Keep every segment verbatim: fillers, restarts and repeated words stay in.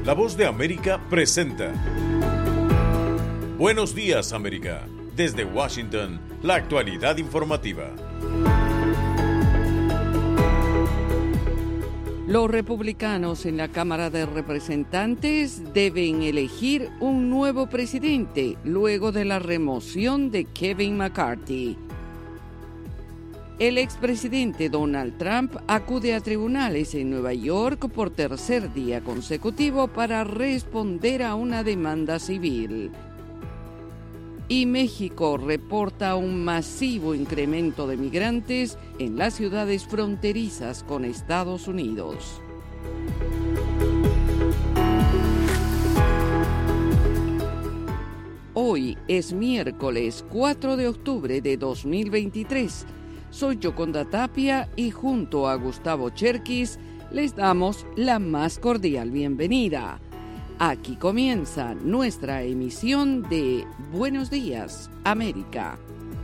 La Voz de América presenta Buenos Días, América. Desde Washington, la actualidad informativa. Los republicanos en la Cámara de Representantes deben elegir un nuevo presidente luego de la remoción de Kevin McCarthy. El expresidente Donald Trump acude a tribunales en Nueva York por tercer día consecutivo para responder a una demanda civil. Y México reporta un masivo incremento de migrantes en las ciudades fronterizas con Estados Unidos. Hoy es miércoles cuatro de octubre de dos mil veintitrés. Soy Yoconda Tapia y junto a Gustavo Cherkis les damos la más cordial bienvenida. Aquí comienza nuestra emisión de Buenos Días, América.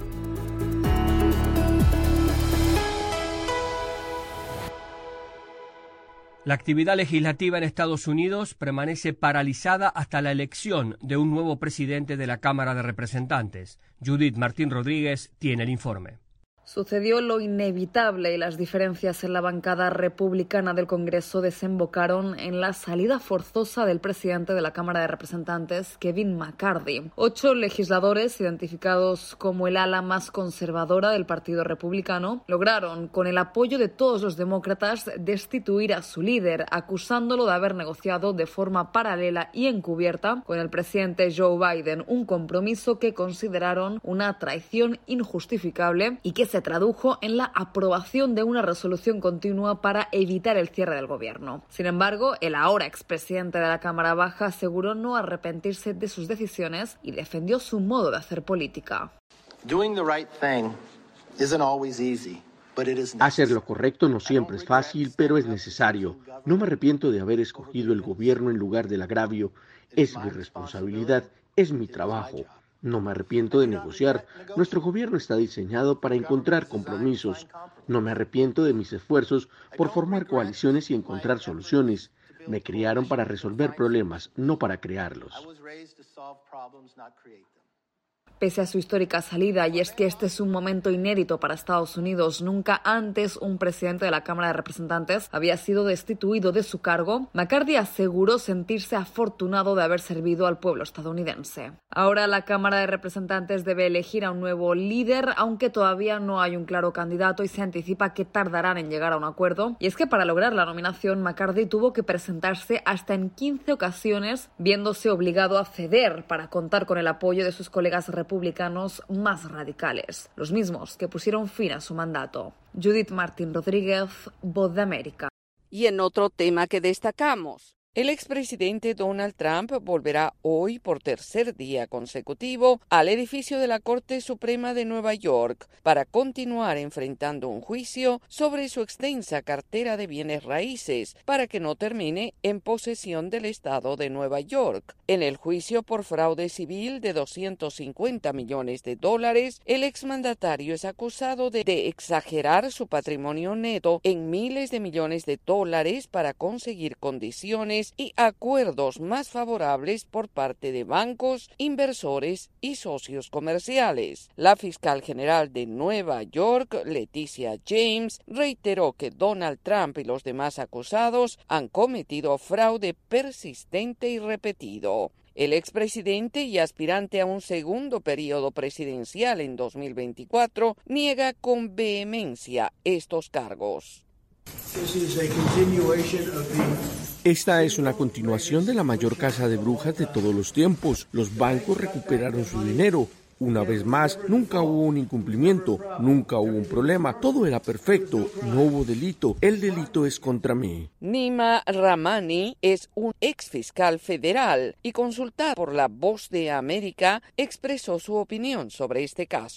La actividad legislativa en Estados Unidos permanece paralizada hasta la elección de un nuevo presidente de la Cámara de Representantes. Judith Martín Rodríguez tiene el informe. Sucedió lo inevitable y las diferencias en la bancada republicana del Congreso desembocaron en la salida forzosa del presidente de la Cámara de Representantes, Kevin McCarthy. Ocho legisladores, identificados como el ala más conservadora del Partido Republicano, lograron, con el apoyo de todos los demócratas, destituir a su líder, acusándolo de haber negociado de forma paralela y encubierta con el presidente Joe Biden, un compromiso que consideraron una traición injustificable y que se tradujo en la aprobación de una resolución continua para evitar el cierre del gobierno. Sin embargo, el ahora expresidente de la Cámara Baja aseguró no arrepentirse de sus decisiones y defendió su modo de hacer política. Hacer lo correcto no siempre es fácil, pero es necesario. No me arrepiento de haber escogido el gobierno en lugar del agravio. Es mi responsabilidad, es mi trabajo. No me arrepiento de negociar. Nuestro gobierno está diseñado para encontrar compromisos. No me arrepiento de mis esfuerzos por formar coaliciones y encontrar soluciones. Me criaron para resolver problemas, no para crearlos. Pese a su histórica salida, y es que este es un momento inédito para Estados Unidos, nunca antes un presidente de la Cámara de Representantes había sido destituido de su cargo, McCarthy aseguró sentirse afortunado de haber servido al pueblo estadounidense. Ahora la Cámara de Representantes debe elegir a un nuevo líder, aunque todavía no hay un claro candidato y se anticipa que tardarán en llegar a un acuerdo. Y es que para lograr la nominación, McCarthy tuvo que presentarse hasta en quince ocasiones, viéndose obligado a ceder para contar con el apoyo de sus colegas republicanos republicanos más radicales, los mismos que pusieron fin a su mandato. Judith Martín Rodríguez, Voz de América. Y en otro tema que destacamos, el expresidente Donald Trump volverá hoy por tercer día consecutivo al edificio de la Corte Suprema de Nueva York para continuar enfrentando un juicio sobre su extensa cartera de bienes raíces para que no termine en posesión del Estado de Nueva York. En el juicio por fraude civil de doscientos cincuenta millones de dólares, el exmandatario es acusado de, de exagerar su patrimonio neto en miles de millones de dólares para conseguir condiciones y acuerdos más favorables por parte de bancos, inversores y socios comerciales. La fiscal general de Nueva York, Leticia James, reiteró que Donald Trump y los demás acusados han cometido fraude persistente y repetido. El expresidente y aspirante a un segundo periodo presidencial en dos mil veinticuatro niega con vehemencia estos cargos. Esta es una continuación de la mayor caza de brujas de todos los tiempos. Los bancos recuperaron su dinero. Una vez más, nunca hubo un incumplimiento, nunca hubo un problema, todo era perfecto, no hubo delito, el delito es contra mí. Nima Rahmani es un exfiscal federal y consultado por La Voz de América expresó su opinión sobre este caso.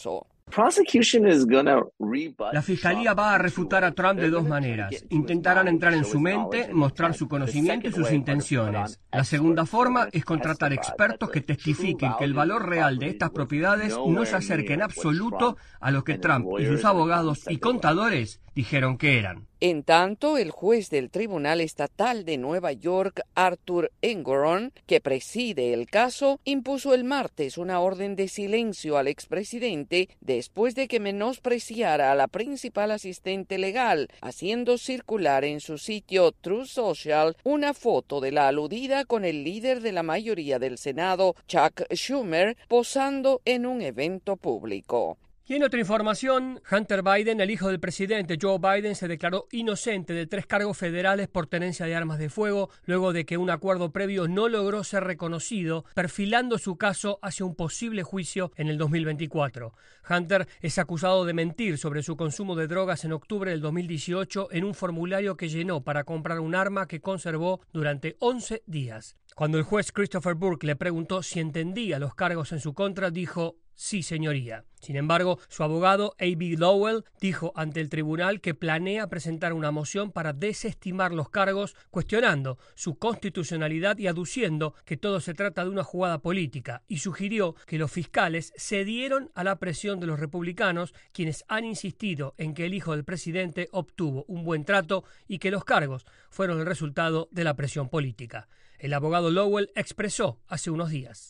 La fiscalía va a refutar a Trump de dos maneras. Intentarán entrar en su mente, mostrar su conocimiento y sus intenciones. La segunda forma es contratar expertos que testifiquen que el valor real de estas propiedades no se acerca en absoluto a lo que Trump y sus abogados y contadores dijeron que eran. En tanto, el juez del Tribunal Estatal de Nueva York, Arthur Engoron, que preside el caso, impuso el martes una orden de silencio al expresidente después de que menospreciara a la principal asistente legal, haciendo circular en su sitio Truth Social una foto de la aludida con el líder de la mayoría del Senado, Chuck Schumer, posando en un evento público. Y en otra información, Hunter Biden, el hijo del presidente Joe Biden, se declaró inocente de tres cargos federales por tenencia de armas de fuego, luego de que un acuerdo previo no logró ser reconocido, perfilando su caso hacia un posible juicio en el dos mil veinticuatro. Hunter es acusado de mentir sobre su consumo de drogas en octubre del dos mil dieciocho en un formulario que llenó para comprar un arma que conservó durante once días. Cuando el juez Christopher Burke le preguntó si entendía los cargos en su contra, dijo: sí, señoría. Sin embargo, su abogado A B Lowell dijo ante el tribunal que planea presentar una moción para desestimar los cargos, cuestionando su constitucionalidad y aduciendo que todo se trata de una jugada política, y sugirió que los fiscales cedieron a la presión de los republicanos, quienes han insistido en que el hijo del presidente obtuvo un buen trato y que los cargos fueron el resultado de la presión política. El abogado Lowell expresó hace unos días: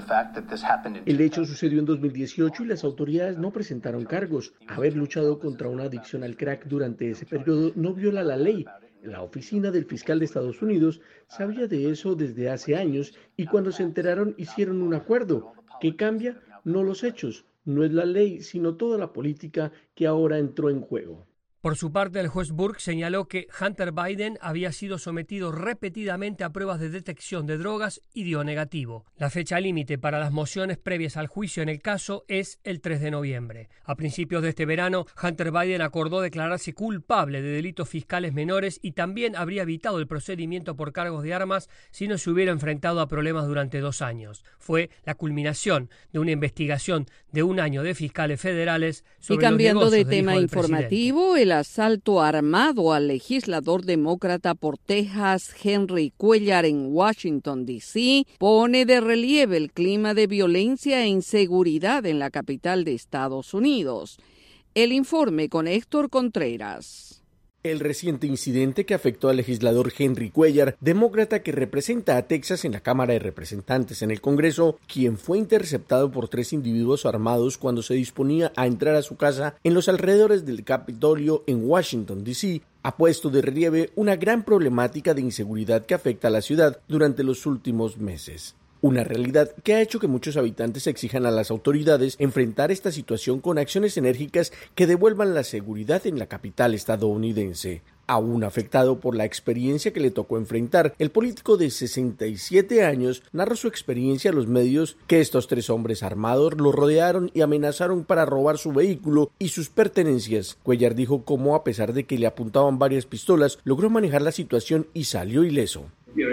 el hecho sucedió en dos mil dieciocho y las autoridades no presentaron cargos. Haber luchado contra una adicción al crack durante ese periodo no viola la ley. La oficina del fiscal de Estados Unidos sabía de eso desde hace años y cuando se enteraron hicieron un acuerdo. ¿Qué cambia? No los hechos, no es la ley, sino toda la política que ahora entró en juego. Por su parte, el juez Burke señaló que Hunter Biden había sido sometido repetidamente a pruebas de detección de drogas y dio negativo. La fecha límite para las mociones previas al juicio en el caso es el tres de noviembre. A principios de este verano, Hunter Biden acordó declararse culpable de delitos fiscales menores y también habría evitado el procedimiento por cargos de armas si no se hubiera enfrentado a problemas durante dos años. Fue la culminación de una investigación de un año de fiscales federales sobre y cambiando los de negocios tema del informativo, presidente. El asalto armado al legislador demócrata por Texas, Henry Cuellar, en Washington, D C, pone de relieve el clima de violencia e inseguridad en la capital de Estados Unidos. El informe con Héctor Contreras. El reciente incidente que afectó al legislador Henry Cuellar, demócrata que representa a Texas en la Cámara de Representantes en el Congreso, quien fue interceptado por tres individuos armados cuando se disponía a entrar a su casa en los alrededores del Capitolio en Washington, D C, ha puesto de relieve una gran problemática de inseguridad que afecta a la ciudad durante los últimos meses. Una realidad que ha hecho que muchos habitantes exijan a las autoridades enfrentar esta situación con acciones enérgicas que devuelvan la seguridad en la capital estadounidense. Aún afectado por la experiencia que le tocó enfrentar, el político de sesenta y siete años narró su experiencia a los medios que estos tres hombres armados lo rodearon y amenazaron para robar su vehículo y sus pertenencias. Cuellar dijo cómo, a pesar de que le apuntaban varias pistolas, logró manejar la situación y salió ileso.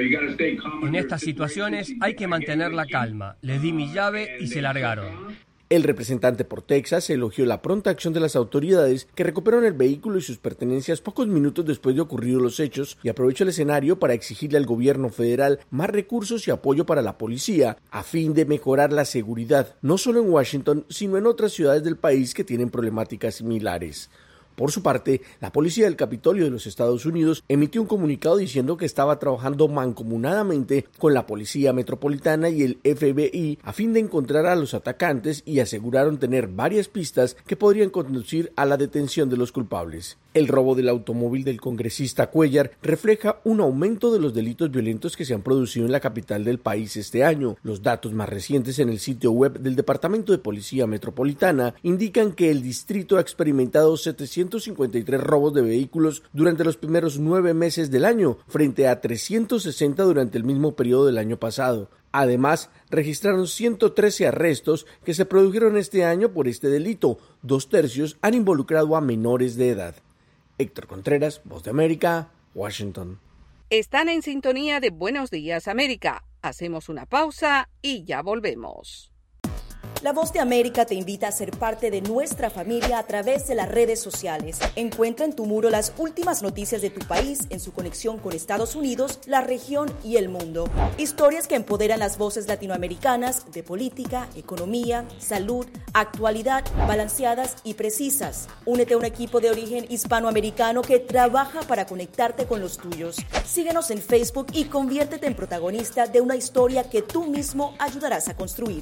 En estas situaciones hay que mantener la calma. Les di mi llave y se largaron. El representante por Texas elogió la pronta acción de las autoridades que recuperaron el vehículo y sus pertenencias pocos minutos después de ocurridos los hechos y aprovechó el escenario para exigirle al gobierno federal más recursos y apoyo para la policía a fin de mejorar la seguridad, no solo en Washington, sino en otras ciudades del país que tienen problemáticas similares. Por su parte, la policía del Capitolio de los Estados Unidos emitió un comunicado diciendo que estaba trabajando mancomunadamente con la Policía Metropolitana y el F B I a fin de encontrar a los atacantes y aseguraron tener varias pistas que podrían conducir a la detención de los culpables. El robo del automóvil del congresista Cuellar refleja un aumento de los delitos violentos que se han producido en la capital del país este año. Los datos más recientes en el sitio web del Departamento de Policía Metropolitana indican que el distrito ha experimentado setecientos cincuenta y tres robos de vehículos durante los primeros nueve meses del año, frente a trescientos sesenta durante el mismo periodo del año pasado. Además, registraron ciento trece arrestos que se produjeron este año por este delito. Dos tercios han involucrado a menores de edad. Héctor Contreras, Voz de América, Washington. Están en sintonía de Buenos Días, América. Hacemos una pausa y ya volvemos. La Voz de América te invita a ser parte de nuestra familia a través de las redes sociales. Encuentra en tu muro las últimas noticias de tu país en su conexión con Estados Unidos, la región y el mundo. Historias que empoderan las voces latinoamericanas de política, economía, salud, actualidad, balanceadas y precisas. Únete a un equipo de origen hispanoamericano que trabaja para conectarte con los tuyos. Síguenos en Facebook y conviértete en protagonista de una historia que tú mismo ayudarás a construir.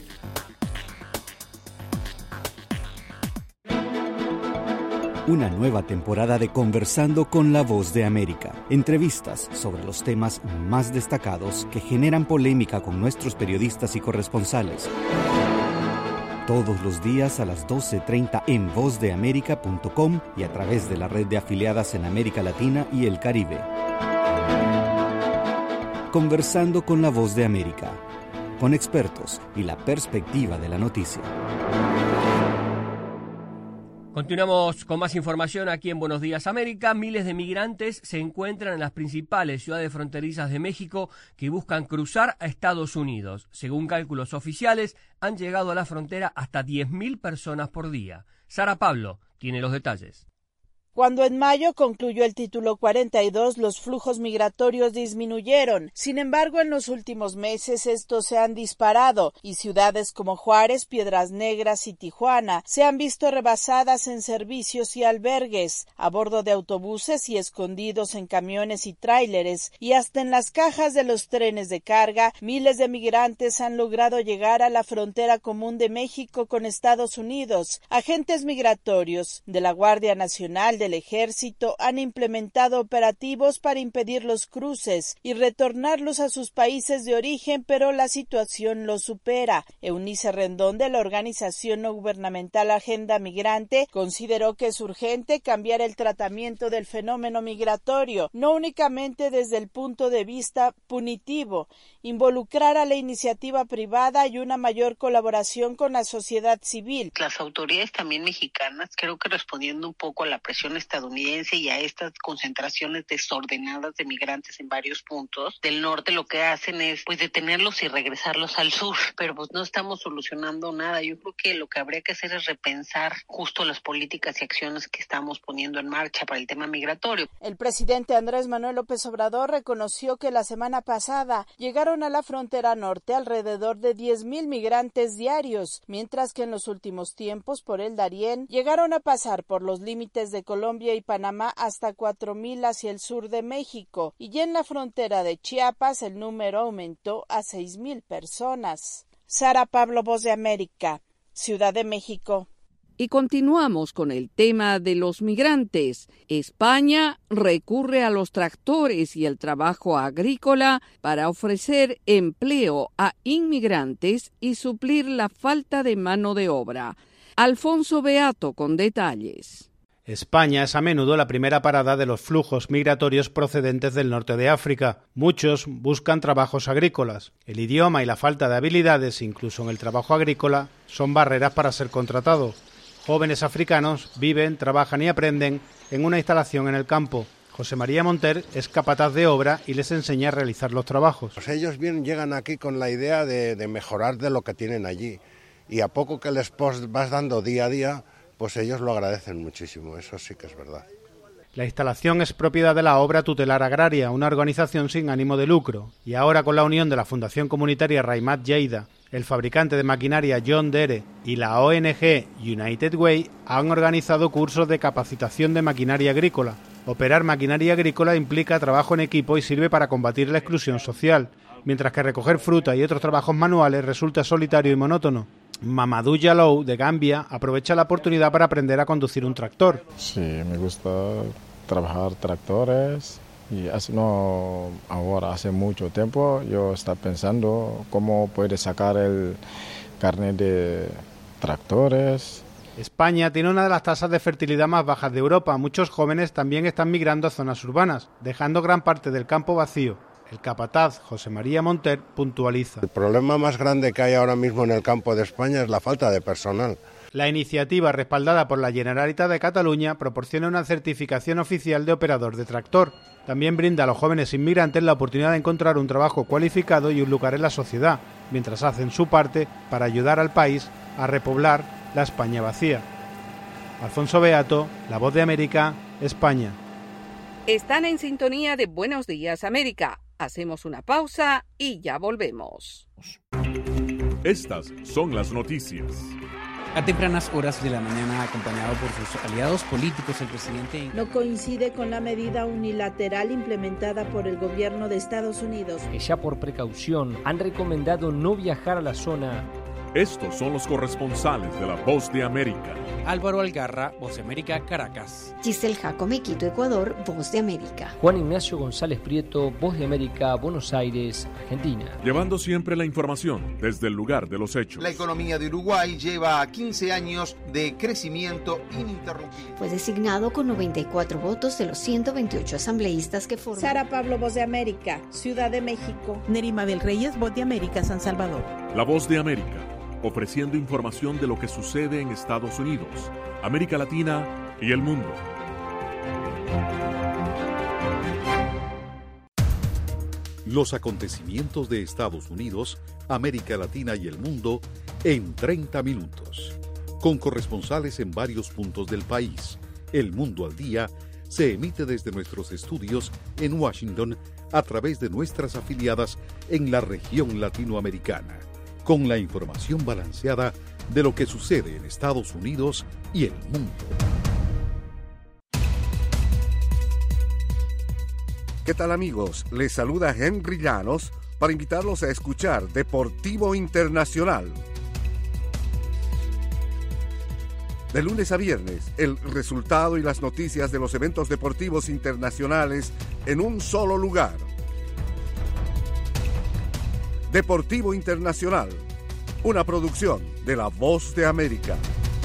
Una nueva temporada de Conversando con la Voz de América. Entrevistas sobre los temas más destacados que generan polémica con nuestros periodistas y corresponsales. Todos los días a las doce treinta en voz de américa punto com y a través de la red de afiliadas en América Latina y el Caribe. Conversando con la Voz de América, con expertos y la perspectiva de la noticia. Continuamos con más información aquí en Buenos Días América. Miles de migrantes se encuentran en las principales ciudades fronterizas de México que buscan cruzar a Estados Unidos. Según cálculos oficiales, han llegado a la frontera hasta diez mil personas por día. Sara Pablo tiene los detalles. Cuando en mayo concluyó el título cuarenta y dos, los flujos migratorios disminuyeron. Sin embargo, en los últimos meses estos se han disparado y ciudades como Juárez, Piedras Negras y Tijuana se han visto rebasadas en servicios y albergues, a bordo de autobuses y escondidos en camiones y tráileres, y hasta en las cajas de los trenes de carga. Miles de migrantes han logrado llegar a la frontera común de México con Estados Unidos. Agentes migratorios de la Guardia Nacional, del Ejército han implementado operativos para impedir los cruces y retornarlos a sus países de origen, pero la situación los supera. Eunice Rendón, de la organización no gubernamental Agenda Migrante, consideró que es urgente cambiar el tratamiento del fenómeno migratorio, no únicamente desde el punto de vista punitivo, involucrar a la iniciativa privada y una mayor colaboración con la sociedad civil. Las autoridades también mexicanas, creo que respondiendo un poco a la presión estadounidense y a estas concentraciones desordenadas de migrantes en varios puntos del norte, lo que hacen es pues detenerlos y regresarlos al sur, pero pues no estamos solucionando nada. Yo creo que lo que habría que hacer es repensar justo las políticas y acciones que estamos poniendo en marcha para el tema migratorio. El presidente Andrés Manuel López Obrador reconoció que la semana pasada llegaron a la frontera norte alrededor de diez mil migrantes diarios, mientras que en los últimos tiempos por el Darién llegaron a pasar por los límites de Colombia Colombia y Panamá hasta cuatro mil hacia el sur de México, y en la frontera de Chiapas el número aumentó a seis mil personas. Sara Pablo, Voz de América, Ciudad de México. Y continuamos con el tema de los migrantes. España recurre a los tractores y el trabajo agrícola para ofrecer empleo a inmigrantes y suplir la falta de mano de obra. Alfonso Beato con detalles. España es a menudo la primera parada de los flujos migratorios procedentes del norte de África. Muchos buscan trabajos agrícolas. El idioma y la falta de habilidades, incluso en el trabajo agrícola, son barreras para ser contratado. Jóvenes africanos viven, trabajan y aprenden en una instalación en el campo. José María Monter es capataz de obra y les enseña a realizar los trabajos. Pues ellos vienen, llegan aquí con la idea de, de mejorar de lo que tienen allí. Y a poco que les vas dando día a día, pues ellos lo agradecen muchísimo, eso sí que es verdad. La instalación es propiedad de la Obra Tutelar Agraria, una organización sin ánimo de lucro, y ahora con la unión de la Fundación Comunitaria Raimat Lleida, el fabricante de maquinaria John Deere y la O N G United Way han organizado cursos de capacitación de maquinaria agrícola. Operar maquinaria agrícola implica trabajo en equipo y sirve para combatir la exclusión social, mientras que recoger fruta y otros trabajos manuales resulta solitario y monótono. Mamadou Jallow, de Gambia, aprovecha la oportunidad para aprender a conducir un tractor. Sí, me gusta trabajar tractores y hace, no, ahora hace mucho tiempo yo estaba pensando cómo puede sacar el carnet de tractores. España tiene una de las tasas de fertilidad más bajas de Europa. Muchos jóvenes también están migrando a zonas urbanas, dejando gran parte del campo vacío. El capataz José María Monter puntualiza. El problema más grande que hay ahora mismo en el campo de España es la falta de personal. La iniciativa, respaldada por la Generalitat de Cataluña, proporciona una certificación oficial de operador de tractor. También brinda a los jóvenes inmigrantes la oportunidad de encontrar un trabajo cualificado y un lugar en la sociedad, mientras hacen su parte para ayudar al país a repoblar la España vacía. Alfonso Beato, La Voz de América, España. Están en sintonía de Buenos Días América. Hacemos una pausa y ya volvemos. Estas son las noticias. A tempranas horas de la mañana, acompañado por sus aliados políticos, el presidente no coincide con la medida unilateral implementada por el gobierno de Estados Unidos, que ya por precaución han recomendado no viajar a la zona. Estos son los corresponsales de La Voz de América. Álvaro Algarra, Voz de América, Caracas. Giselle Jacome, Quito, Ecuador, Voz de América. Juan Ignacio González Prieto, Voz de América, Buenos Aires, Argentina. Llevando siempre la información desde el lugar de los hechos. La economía de Uruguay lleva quince años de crecimiento ininterrumpido. Fue designado con noventa y cuatro votos de los ciento veintiocho asambleístas que forman. Sara Pablo, Voz de América, Ciudad de México. Nerima Bel Reyes, Voz de América, San Salvador. La Voz de América, ofreciendo información de lo que sucede en Estados Unidos, América Latina y el mundo. Los acontecimientos de Estados Unidos, América Latina y el mundo en treinta minutos. Con corresponsales en varios puntos del país. El Mundo al Día se emite desde nuestros estudios en Washington a través de nuestras afiliadas en la región latinoamericana, con la información balanceada de lo que sucede en Estados Unidos y el mundo. ¿Qué tal, amigos? Les saluda Henry Llanos para invitarlos a escuchar Deportivo Internacional. De lunes a viernes, el resultado y las noticias de los eventos deportivos internacionales en un solo lugar. Deportivo Internacional, una producción de La Voz de América.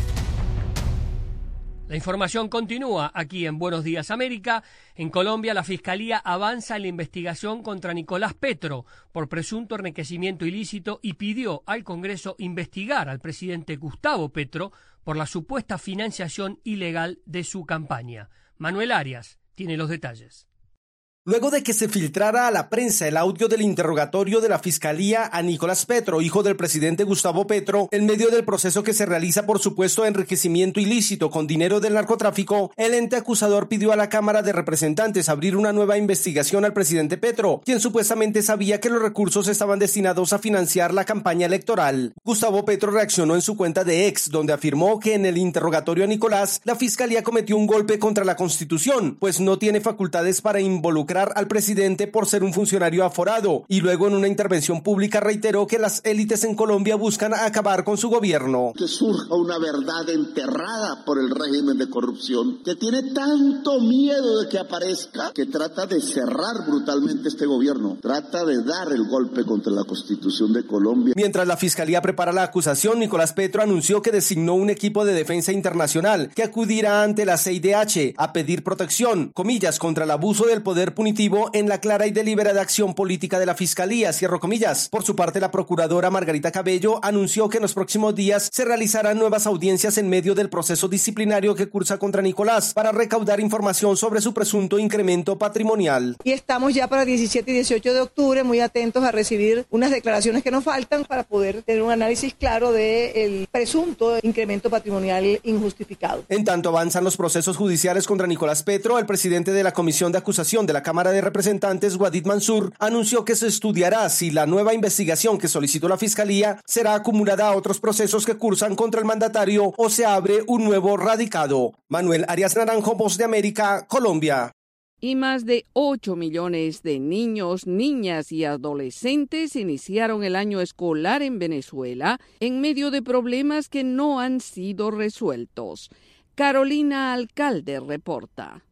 La información continúa aquí en Buenos Días América. En Colombia, la Fiscalía avanza en la investigación contra Nicolás Petro por presunto enriquecimiento ilícito y pidió al Congreso investigar al presidente Gustavo Petro por la supuesta financiación ilegal de su campaña. Manuel Arias tiene los detalles. Luego de que se filtrara a la prensa el audio del interrogatorio de la Fiscalía a Nicolás Petro, hijo del presidente Gustavo Petro, en medio del proceso que se realiza por supuesto enriquecimiento ilícito con dinero del narcotráfico, el ente acusador pidió a la Cámara de Representantes abrir una nueva investigación al presidente Petro, quien supuestamente sabía que los recursos estaban destinados a financiar la campaña electoral. Gustavo Petro reaccionó en su cuenta de ex, donde afirmó que en el interrogatorio a Nicolás, la Fiscalía cometió un golpe contra la Constitución, pues no tiene facultades para involucrar al presidente por ser un funcionario aforado, y luego en una intervención pública reiteró que las élites en Colombia buscan acabar con su gobierno. Que surja una verdad enterrada por el régimen de corrupción, que tiene tanto miedo de que aparezca, que trata de cerrar brutalmente este gobierno, trata de dar el golpe contra la Constitución de Colombia. Mientras la Fiscalía prepara la acusación, Nicolás Petro anunció que designó un equipo de defensa internacional que acudirá ante la C I D H a pedir protección, comillas, contra el abuso del poder punitivo en la clara y deliberada acción política de la Fiscalía, cierro comillas. Por su parte, la procuradora Margarita Cabello anunció que en los próximos días se realizarán nuevas audiencias en medio del proceso disciplinario que cursa contra Nicolás para recaudar información sobre su presunto incremento patrimonial. Y estamos ya para diecisiete y dieciocho de octubre muy atentos a recibir unas declaraciones que nos faltan para poder tener un análisis claro del presunto incremento patrimonial injustificado. En tanto avanzan los procesos judiciales contra Nicolás Petro, el presidente de la Comisión de Acusación de la Cámara de Representantes, Wadid Mansur, anunció que se estudiará si la nueva investigación que solicitó la Fiscalía será acumulada a otros procesos que cursan contra el mandatario o se abre un nuevo radicado. Manuel Arias Naranjo, Voz de América, Colombia. Y más de ocho millones de niños, niñas y adolescentes iniciaron el año escolar en Venezuela en medio de problemas que no han sido resueltos. Carolina Alcalde reporta.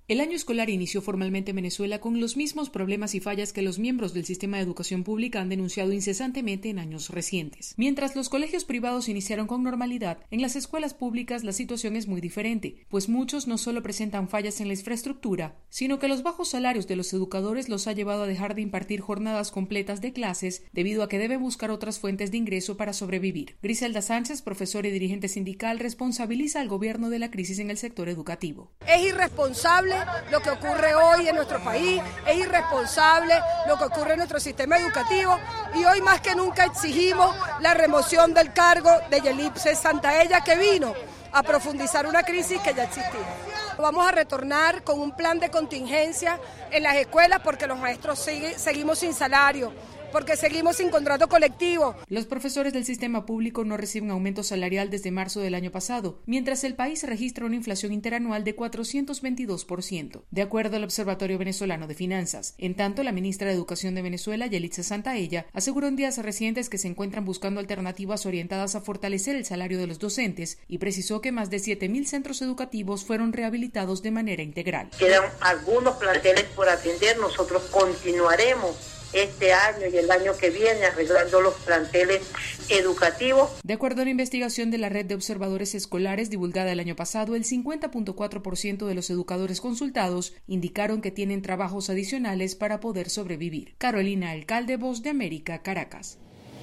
El año escolar inició formalmente en Venezuela con los mismos problemas y fallas que los miembros del sistema de educación pública han denunciado incesantemente en años recientes. Mientras los colegios privados iniciaron con normalidad, en las escuelas públicas la situación es muy diferente, pues muchos no solo presentan fallas en la infraestructura, sino que los bajos salarios de los educadores los ha llevado a dejar de impartir jornadas completas de clases debido a que deben buscar otras fuentes de ingreso para sobrevivir. Griselda Sánchez, profesora y dirigente sindical, responsabiliza al gobierno de la crisis en el sector educativo. Es irresponsable lo que ocurre hoy en nuestro país, es irresponsable lo que ocurre en nuestro sistema educativo y hoy más que nunca exigimos la remoción del cargo de Yelitza Santaella, que vino a profundizar una crisis que ya existía. Vamos a retornar con un plan de contingencia en las escuelas porque los maestros sigue, seguimos sin salario, porque seguimos sin contrato colectivo. Los profesores del sistema público no reciben aumento salarial desde marzo del año pasado, mientras el país registra una inflación interanual de cuatrocientos veintidós por ciento, de acuerdo al Observatorio Venezolano de Finanzas. En tanto, la ministra de Educación de Venezuela, Yelitza Santaella, aseguró en días recientes que se encuentran buscando alternativas orientadas a fortalecer el salario de los docentes y precisó que más de siete mil centros educativos fueron rehabilitados de manera integral. Quedan algunos planteles por atender, nosotros continuaremos este año y el año que viene arreglando los planteles educativos. De acuerdo a una investigación de la Red de Observadores Escolares divulgada el año pasado, el cincuenta punto cuatro por ciento de los educadores consultados indicaron que tienen trabajos adicionales para poder sobrevivir. Carolina Alcalde, Voz de América, Caracas.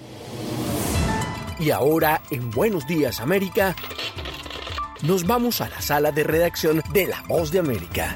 Y ahora, en Buenos Días América, nos vamos a la sala de redacción de La Voz de América.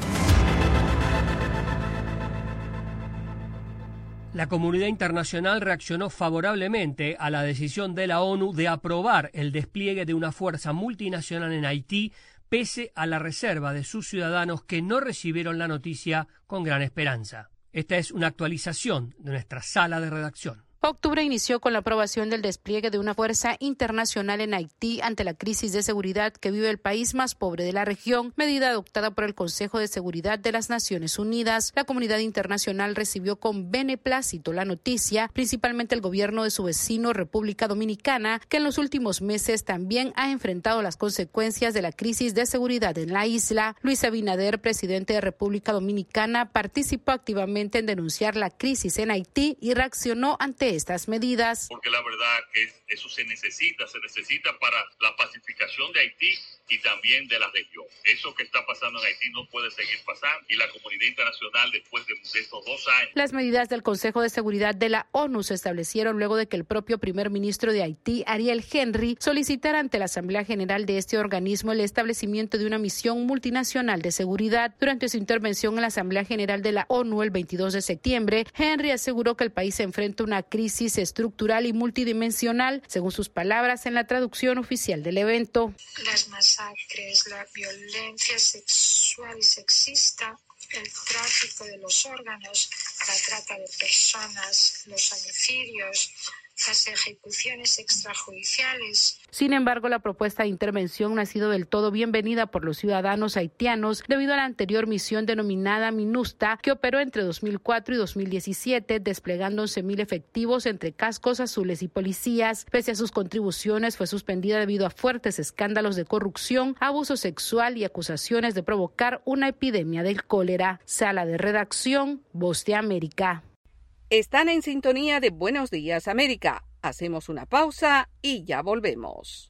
La comunidad internacional reaccionó favorablemente a la decisión de la ONU de aprobar el despliegue de una fuerza multinacional en Haití, pese a la reserva de sus ciudadanos que no recibieron la noticia con gran esperanza. Esta es una actualización de nuestra sala de redacción. Octubre inició con la aprobación del despliegue de una fuerza internacional en Haití ante la crisis de seguridad que vive el país más pobre de la región, medida adoptada por el Consejo de Seguridad de las Naciones Unidas. La comunidad internacional recibió con beneplácito la noticia, principalmente el gobierno de su vecino República Dominicana, que en los últimos meses también ha enfrentado las consecuencias de la crisis de seguridad en la isla. Luis Abinader, presidente de República Dominicana, participó activamente en denunciar la crisis en Haití y reaccionó ante estas medidas. Porque la verdad que eso se necesita, se necesita para la pacificación de Haití y también de la región. Eso que está pasando en Haití no puede seguir pasando y la comunidad internacional después de, de estos dos años. Las medidas del Consejo de Seguridad de la ONU se establecieron luego de que el propio primer ministro de Haití, Ariel Henry, solicitara ante la Asamblea General de este organismo el establecimiento de una misión multinacional de seguridad. Durante su intervención en la Asamblea General de la ONU el veintidós de septiembre, Henry aseguró que el país se enfrenta a una crisis estructural y multidimensional, según sus palabras en la traducción oficial del evento. Las masacres, la violencia sexual y sexista, el tráfico de los órganos, la trata de personas, los homicidios, las ejecuciones extrajudiciales. Sin embargo, la propuesta de intervención no ha sido del todo bienvenida por los ciudadanos haitianos debido a la anterior misión denominada MINUSTA, que operó entre dos mil cuatro y dos mil diecisiete, desplegando once mil efectivos entre cascos azules y policías. Pese a sus contribuciones, fue suspendida debido a fuertes escándalos de corrupción, abuso sexual y acusaciones de provocar una epidemia del cólera. Sala de redacción, Voz de América. Están en sintonía de Buenos Días América. Hacemos una pausa y ya volvemos.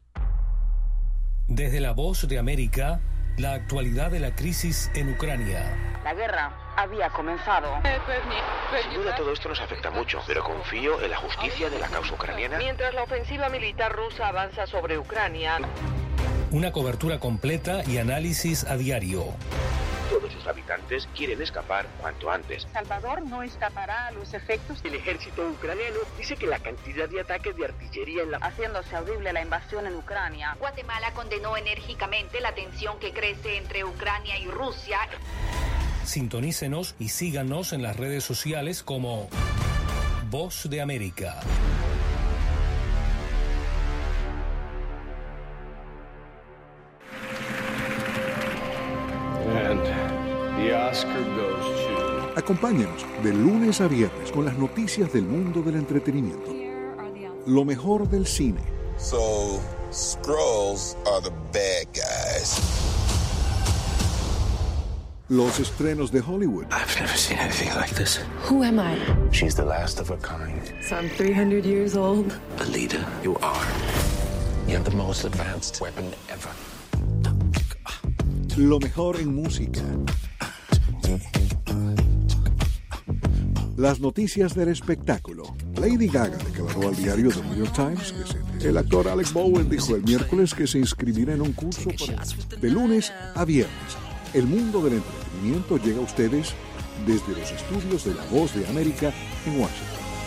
Desde la Voz de América, la actualidad de la crisis en Ucrania. La guerra había comenzado. Sin duda todo esto nos afecta mucho, pero confío en la justicia de la causa ucraniana. Mientras la ofensiva militar rusa avanza sobre Ucrania. Una cobertura completa y análisis a diario. Todos sus habitantes quieren escapar cuanto antes. Salvador no escapará a los efectos. El ejército ucraniano dice que la cantidad de ataques de artillería en la... haciéndose audible la invasión en Ucrania. Guatemala condenó enérgicamente la tensión que crece entre Ucrania y Rusia. Sintonícenos y síganos en las redes sociales como Voz de América. Acompáñenos de lunes a viernes con las noticias del mundo del entretenimiento. Lo mejor del cine. So, Skrulls are the bad guys. los estrenos de Hollywood. I've never seen anything like this. Who am I? She's the last of her kind. So I'm three hundred years old. Alita, you are. You have the most advanced weapon ever. Lo mejor en música. Las noticias del espectáculo. Lady Gaga declaró al diario The New York Times que se... el actor Alec Bowen dijo el miércoles que se inscribirá en un curso para... de lunes a viernes. El mundo del entretenimiento llega a ustedes desde los estudios de La Voz de América en Washington.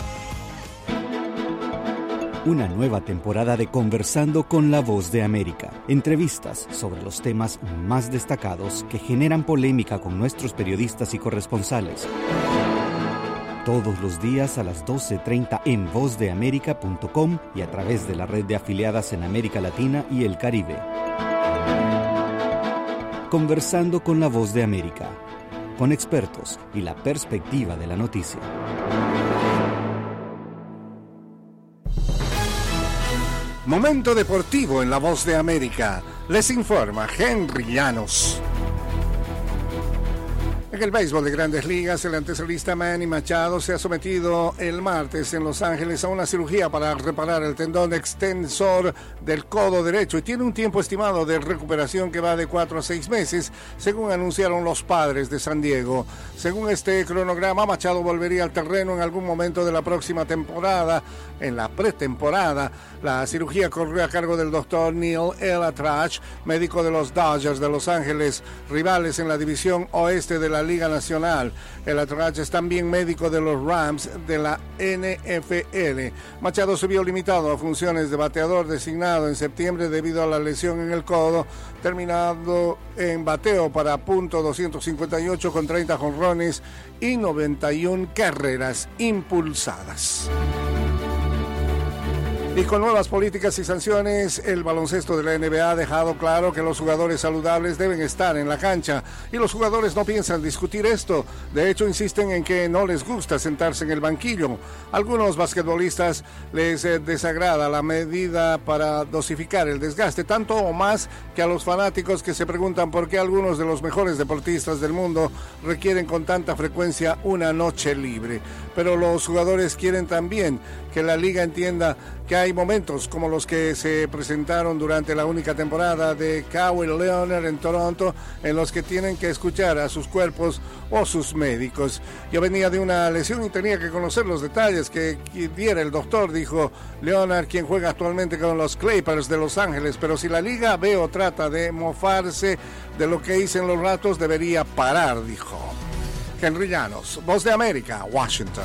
Una nueva temporada de Conversando con La Voz de América. Entrevistas sobre los temas más destacados que generan polémica con nuestros periodistas y corresponsales. Todos los días a las doce treinta en voz de américa punto com y a través de la red de afiliadas en América Latina y el Caribe. Conversando con La Voz de América, con expertos y la perspectiva de la noticia. Momento deportivo en La Voz de América. Les informa Henry Llanos. En el béisbol de Grandes Ligas, el antesalista Manny Machado se ha sometido el martes en Los Ángeles a una cirugía para reparar el tendón extensor del codo derecho y tiene un tiempo estimado de recuperación que va de cuatro a seis meses, según anunciaron los Padres de San Diego. Según este cronograma, Machado volvería al terreno en algún momento de la próxima temporada. En la pretemporada, la cirugía corrió a cargo del doctor Neil ElAttrache, médico de los Dodgers de Los Ángeles, rivales en la división oeste de la Liga Nacional. ElAttrache es también médico de los Rams de la N F L. Machado se vio limitado a funciones de bateador designado en septiembre debido a la lesión en el codo, terminando en bateo para punto doscientos cincuenta y ocho con treinta jonrones y noventa y una carreras impulsadas. Y con nuevas políticas y sanciones, el baloncesto de la N B A ha dejado claro que los jugadores saludables deben estar en la cancha. Y los jugadores no piensan discutir esto. De hecho, insisten en que no les gusta sentarse en el banquillo. Algunos basquetbolistas les eh, desagrada la medida para dosificar el desgaste, tanto o más que a los fanáticos que se preguntan por qué algunos de los mejores deportistas del mundo requieren con tanta frecuencia una noche libre. Pero los jugadores quieren también que la liga entienda que hay momentos como los que se presentaron durante la única temporada de Kawhi Leonard en Toronto, en los que tienen que escuchar a sus cuerpos o sus médicos. Yo venía de una lesión y tenía que conocer los detalles que diera el doctor, dijo Leonard, quien juega actualmente con los Clippers de Los Ángeles, pero si la liga ve o trata de mofarse de lo que hice en los ratos, debería parar, dijo. Henry Llanos, Voz de América, Washington.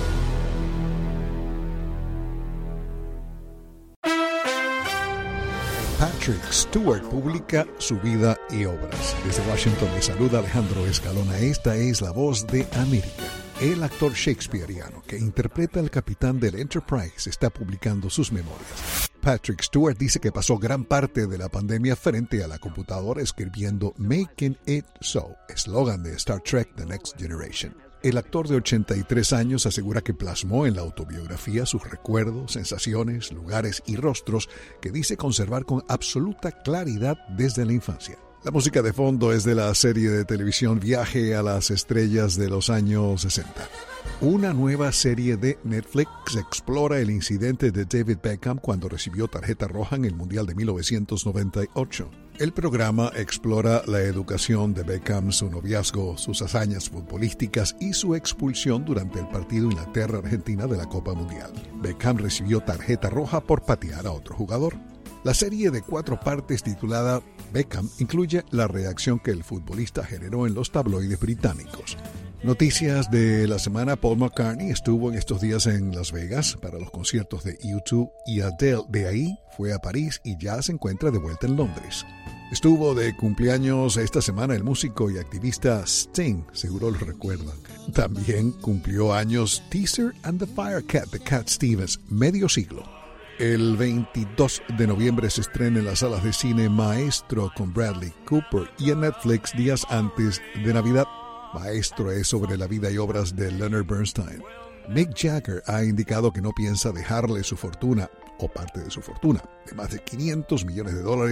Patrick Stewart publica su vida y obras. Desde Washington le saluda Alejandro Escalona. Esta es La Voz de América. El actor shakespeariano que interpreta al capitán del Enterprise está publicando sus memorias. Patrick Stewart dice que pasó gran parte de la pandemia frente a la computadora escribiendo Making It So, eslogan de Star Trek The Next Generation. El actor de ochenta y tres años asegura que plasmó en la autobiografía sus recuerdos, sensaciones, lugares y rostros que dice conservar con absoluta claridad desde la infancia. La música de fondo es de la serie de televisión Viaje a las Estrellas de los años sesenta. Una nueva serie de Netflix explora el incidente de David Beckham cuando recibió tarjeta roja en el Mundial de mil novecientos noventa y ocho. El programa explora la educación de Beckham, su noviazgo, sus hazañas futbolísticas y su expulsión durante el partido Inglaterra-Argentina de la Copa Mundial. Beckham recibió tarjeta roja por patear a otro jugador. La serie de cuatro partes titulada Beckham incluye la reacción que el futbolista generó en los tabloides británicos. Noticias de la semana: Paul McCartney estuvo en estos días en Las Vegas para los conciertos de U dos y Adele. De ahí fue a París y ya se encuentra de vuelta en Londres. Estuvo de cumpleaños esta semana el músico y activista Sting, seguro lo recuerdan. También cumplió años Teaser and the Firecat de Cat Stevens, medio siglo. El veintidós de noviembre se estrena en las salas de cine Maestro con Bradley Cooper y en Netflix días antes de Navidad. Maestro es sobre la vida y obras de Leonard Bernstein. Mick Jagger ha indicado que no piensa dejarle su fortuna, o parte de su fortuna, de más de quinientos millones de dólares,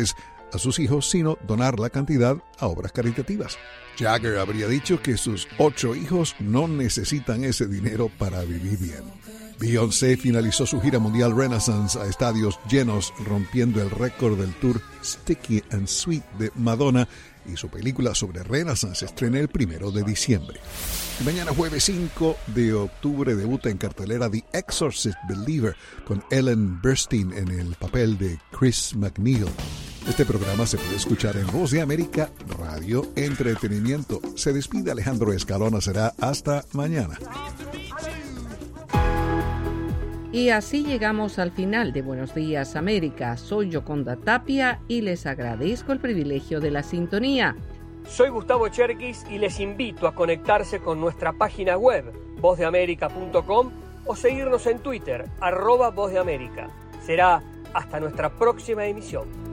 a sus hijos, sino donar la cantidad a obras caritativas. Jagger habría dicho que sus ocho hijos no necesitan ese dinero para vivir bien. Beyoncé finalizó su gira mundial Renaissance a estadios llenos, rompiendo el récord del tour Sticky and Sweet de Madonna, y su película sobre Renaissance se estrena el primero de diciembre. Y mañana jueves cinco de octubre debuta en cartelera The Exorcist Believer con Ellen Burstyn en el papel de Chris McNeil. Este programa se puede escuchar en Voz de América, Radio Entretenimiento. Se despide Alejandro Escalona, será hasta mañana. Y así llegamos al final de Buenos Días América. Soy Yoconda Tapia y les agradezco el privilegio de la sintonía. Soy Gustavo Cherkis y les invito a conectarse con nuestra página web, voz de américa punto com, o seguirnos en Twitter, arroba Voz de América. Será hasta nuestra próxima emisión.